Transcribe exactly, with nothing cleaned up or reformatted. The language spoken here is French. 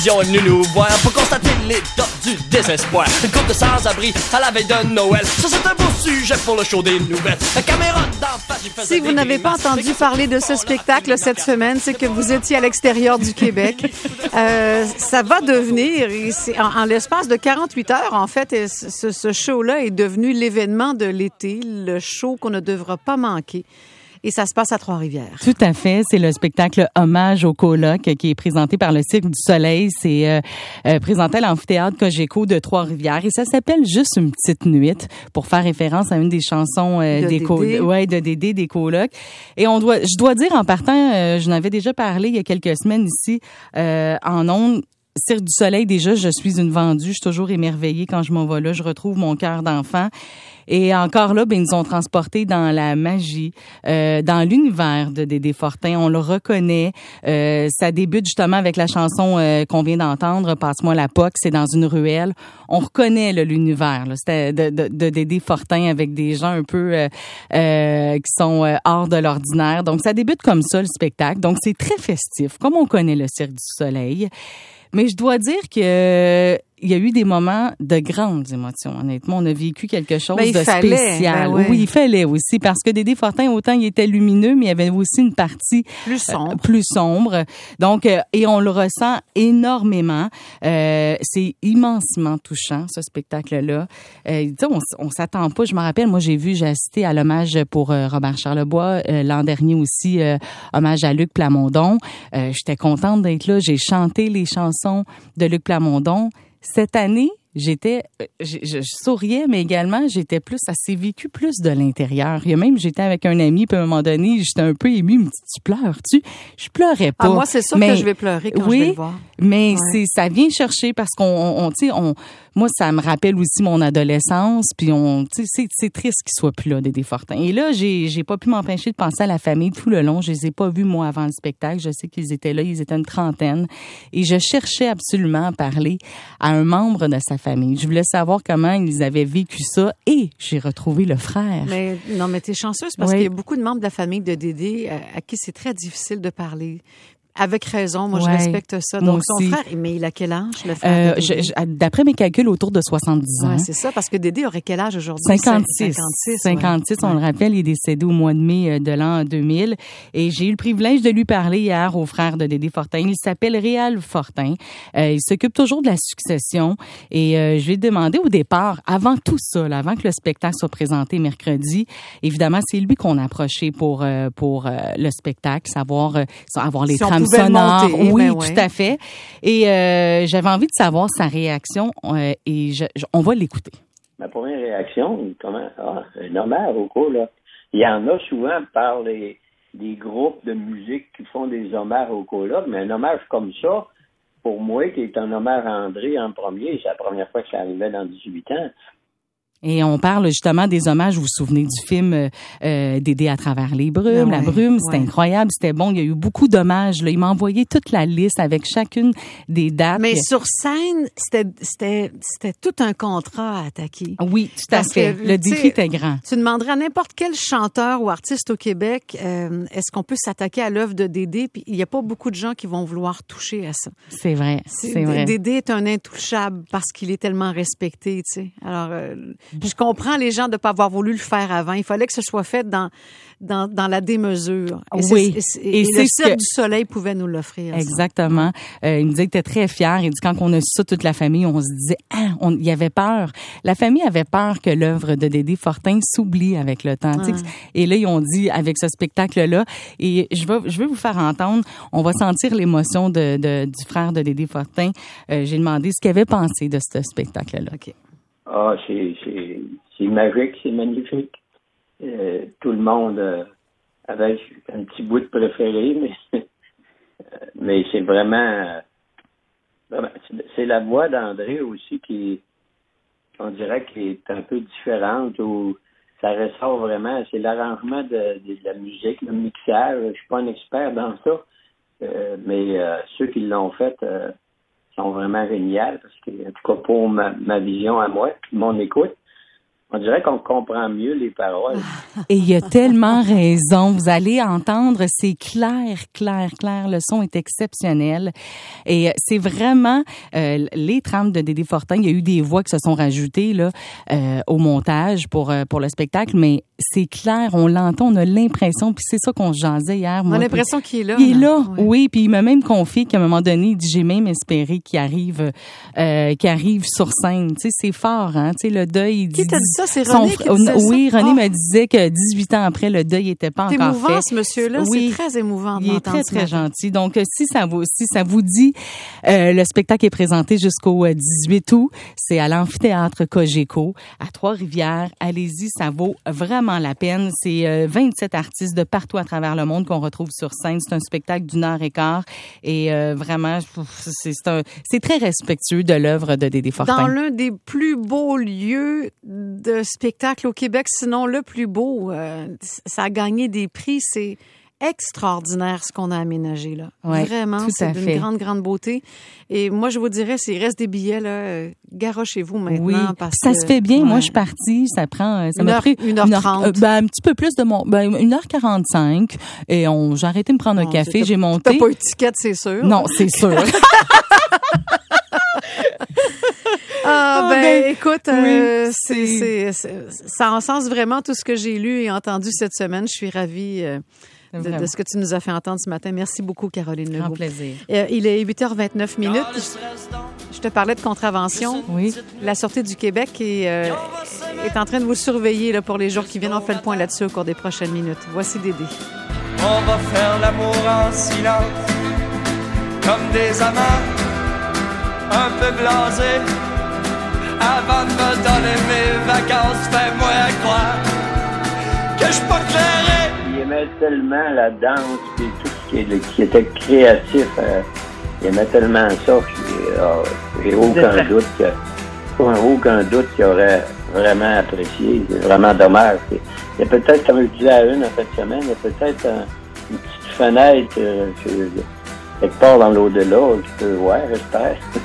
télévision est venue nous voir pour constater l'état du désespoir. Une couple de sans-abri à la veille de Noël. Ça, c'est un beau sujet pour le show des nouvelles. La caméra d'en face, j'y faisais Si vous n'avez pas entendu parler de ce spectacle cette semaine, c'est que vous étiez à l'extérieur du Québec. Euh, ça va devenir, c'est en, en l'espace de quarante-huit heures, en fait, ce, ce show-là est devenu l'événement de l'été, le show qu'on ne devra pas manquer. Et ça se passe à Trois-Rivières. Tout à fait. C'est le spectacle Hommage au coloc qui est présenté par le Cirque du Soleil. C'est euh, euh, présenté à l'amphithéâtre Cogeco de Trois-Rivières. Et ça s'appelle Juste une petite nuit pour faire référence à une des chansons euh, de des Dédé. Co- ouais, de Dédé des colocs. Et on doit, je dois dire en partant, euh, je n'avais déjà parlé il y a quelques semaines ici euh, en ondes. Cirque du Soleil, déjà, je suis une vendue. Je suis toujours émerveillée quand je m'en vais là. Je retrouve mon cœur d'enfant. Et encore là, ben, ils nous ont transportés dans la magie, euh, dans l'univers de Dédé Fortin. On le reconnaît. Euh, ça débute justement avec la chanson euh, qu'on vient d'entendre, Passe-moi la poque. C'est dans une ruelle. On reconnaît là, l'univers là. C'était de, de, de Dédé Fortin avec des gens un peu euh, euh, qui sont euh, hors de l'ordinaire. Donc, ça débute comme ça, le spectacle. Donc, c'est très festif, comme on connaît le Cirque du Soleil. Mais je dois dire que il y a eu des moments de grandes émotions. Honnêtement, on a vécu quelque chose ben, de fallait, spécial. ben oui. oui, il fallait aussi parce que Dédé Fortin, autant il était lumineux, mais il y avait aussi une partie Plus sombre. euh, plus sombre. Donc, euh, et on le ressent énormément. Euh, c'est immensément touchant ce spectacle-là. Euh, tu sais, on, on s'attend pas. Je me rappelle, moi j'ai vu, j'ai assisté à l'hommage pour euh, Robert Charlebois euh, l'an dernier aussi, euh, hommage à Luc Plamondon. Euh, j'étais contente d'être là. J'ai chanté les chansons de Luc Plamondon. Cette année, j'étais, je, je souriais, mais également, j'étais plus, ça s'est vécu plus de l'intérieur. Il y a même, j'étais avec un ami, puis à un moment donné, j'étais un peu émue, me dit, tu pleures-tu? Je pleurais pas. Ah, moi, c'est sûr mais, que je vais pleurer quand oui, je vais le voir. Mais Ouais. c'est, ça vient chercher parce qu'on, on, tu sais, on, moi, ça me rappelle aussi mon adolescence, puis on, tu sais, c'est, c'est triste qu'il soit plus là, Dédé Fortin. Et là, j'ai, j'ai pas pu m'empêcher de penser à la famille tout le long. Je les ai pas vus, moi, avant le spectacle. Je sais qu'ils étaient là, ils étaient une trentaine. Et je cherchais absolument à parler à un membre de sa famille. Je voulais savoir comment ils avaient vécu ça et j'ai retrouvé le frère. Mais non, mais t'es chanceuse parce Oui. qu'il y a beaucoup de membres de la famille de Dédé à, à qui c'est très difficile de parler. Avec raison, moi, je Ouais, respecte ça. moi Donc, son aussi. frère, mais il a quel âge, le frère Euh, de Dédé? je, je, d'après mes calculs, autour de soixante-dix ans. Ouais, c'est ça, parce que Dédé aurait quel âge aujourd'hui? cinquante-six. cinquante-six, cinquante-six, ouais. on le rappelle, il est décédé au mois de mai de l'an deux mille. Et j'ai eu le privilège de lui parler hier au frère de Dédé Fortin. Il s'appelle Réal Fortin. Euh, il s'occupe toujours de la succession. Et euh, je lui ai demandé au départ, avant tout ça, là, avant que le spectacle soit présenté mercredi, évidemment, c'est lui qu'on a approché pour euh, pour euh, le spectacle, savoir euh, avoir les Si on trames pouvait le sonores. monter, Oui, ben tout ouais. à fait. Et euh, j'avais envie de savoir sa réaction euh, et je, je, on va l'écouter. Ma première réaction, comment, ah, un hommage au coup, là. Il y en a souvent par les, des groupes de musique qui font des hommages au coloc, mais un hommage comme ça, pour moi, qui est un hommage à André en premier, c'est la première fois que ça arrivait dans dix-huit ans. Et on parle justement des hommages. Vous vous souvenez du film euh, Dédé à travers les brumes, Ah ouais, la brume, c'était ouais. incroyable, c'était bon. Il y a eu beaucoup d'hommages. Là. Il m'a envoyé toute la liste avec chacune des dates. Mais sur scène, c'était, c'était, c'était tout un contrat à attaquer. Oui, tout à Parce fait. que, Le tu sais, défi était grand. Tu demanderais à n'importe quel chanteur ou artiste au Québec, euh, est-ce qu'on peut s'attaquer à l'œuvre de Dédé? Puis il n'y a pas beaucoup de gens qui vont vouloir toucher à ça. C'est vrai, C'est, c'est vrai. Dédé est un intouchable parce qu'il est tellement respecté, tu sais. Alors, euh, je comprends les gens de ne pas avoir voulu le faire avant. Il fallait que ce soit fait dans dans, dans la démesure. Et Oui. c'est, et, c'est, Et et c'est le ce Cirque que- du Soleil pouvait nous l'offrir. ça. Exactement. Euh, il me disait qu'il était très fier. Il dit quand on a su ça, toute la famille, on se disait, ah, on, il y avait peur. La famille avait peur que l'œuvre de Dédé Fortin s'oublie avec le temps. Tu sais. Et là, ils ont dit avec ce spectacle-là, et je veux, je veux vous faire entendre, on va sentir l'émotion de, de, du frère de Dédé Fortin. Euh, j'ai demandé ce qu'il avait pensé de ce spectacle-là. OK. Ah, c'est, c'est, c'est magique, c'est magnifique. Euh, tout le monde euh, avait un petit bout de préféré, mais, mais c'est vraiment, euh, vraiment, c'est la voix d'André aussi qui, on dirait, qui est un peu différente, ou ça ressort vraiment, c'est l'arrangement de, de la musique, le mixage. Je suis pas un expert dans ça, euh, mais euh, ceux qui l'ont fait euh, sont vraiment géniaux, parce que, en tout cas, pour ma, ma vision à moi, mon écoute, on dirait qu'on comprend mieux les paroles. Et il a tellement raison. Vous allez entendre, c'est clair, clair, clair. Le son est exceptionnel. Et c'est vraiment euh, les trames de Dédé Fortin. Il y a eu des voix qui se sont rajoutées là euh, au montage pour euh, pour le spectacle, mais c'est clair, on l'entend, on a l'impression, puis c'est ça qu'on se jasait hier. On a l'impression qu'il est là. Il est là, oui. oui. Puis il m'a même confié qu'à un moment donné, il dit, j'ai même espéré qu'il arrive, euh, qu'il arrive sur scène. Tu sais, c'est fort, hein. Tu sais, le deuil. Il Qui dit, t'a dit ça? C'est René son, qui disait oui, ça? René oh. me disait que dix-huit ans après, le deuil était pas C'est encore émouvant, fait. ce monsieur-là. Oui. C'est très émouvant de Il est l'entendre très, très ce matin. gentil. Donc, si ça vous, si ça vous dit, euh, le spectacle est présenté jusqu'au dix-huit août. C'est à l'amphithéâtre Cogeco, à Trois-Rivières. Allez-y, ça vaut vraiment la peine. C'est euh, vingt-sept artistes de partout à travers le monde qu'on retrouve sur scène. C'est un spectacle d'une heure et quart. Et euh, vraiment, c'est, c'est, un, c'est très respectueux de l'œuvre de Dédé Fortin. Dans l'un des plus beaux lieux de spectacle au Québec, sinon le plus beau, euh, ça a gagné des prix. C'est extraordinaire ce qu'on a aménagé là. Ouais, Vraiment, tout c'est à d'une fait. grande, grande beauté. Et moi, je vous dirais, s'il reste des billets, là, euh, garochez-vous maintenant. Oui, parce ça que, se fait bien. ouais. Moi, je suis partie. Ça prend, ça Une m'a heure- pris une heure trente. euh, ben, un petit peu plus de mon, ben, une heure quarante-cinq. Et on, j'ai arrêté de me prendre un Bon, café. t'as- J'ai monté. T'as pas eu de ticket, c'est sûr. Non, c'est sûr. Ah, Ah, ben, ben, écoute, euh, oui, c'est, c'est, c'est- ça encense vraiment tout ce que j'ai lu et entendu cette semaine. Je suis ravie euh, de, Vraiment. de ce que tu nous as fait entendre ce matin. Merci beaucoup, Caroline Grand Legault. plaisir. Euh, il est huit heures vingt-neuf minutes. Je te parlais de contravention. Oui. La Sûreté du Québec est, euh, est en train de vous surveiller là, pour les jours qui viennent. On fait le point là-dessus au cours des prochaines minutes. Voici Dédé. On va faire l'amour en silence, comme des amants, un peu blasés. Avant de me donner mes vacances, fais-moi croire que je suis pas clairé. Il aimait tellement la danse et tout ce qui, est- qui était créatif. euh, il aimait tellement ça que j'ai, euh, j'ai aucun doute que, aucun doute qu'il aurait vraiment apprécié. C'est vraiment dommage. Il y a peut-être, comme je disais à une en cette semaine, il y a peut-être un- une petite fenêtre euh, que- quelque part dans l'au-delà que tu peux voir, j'espère.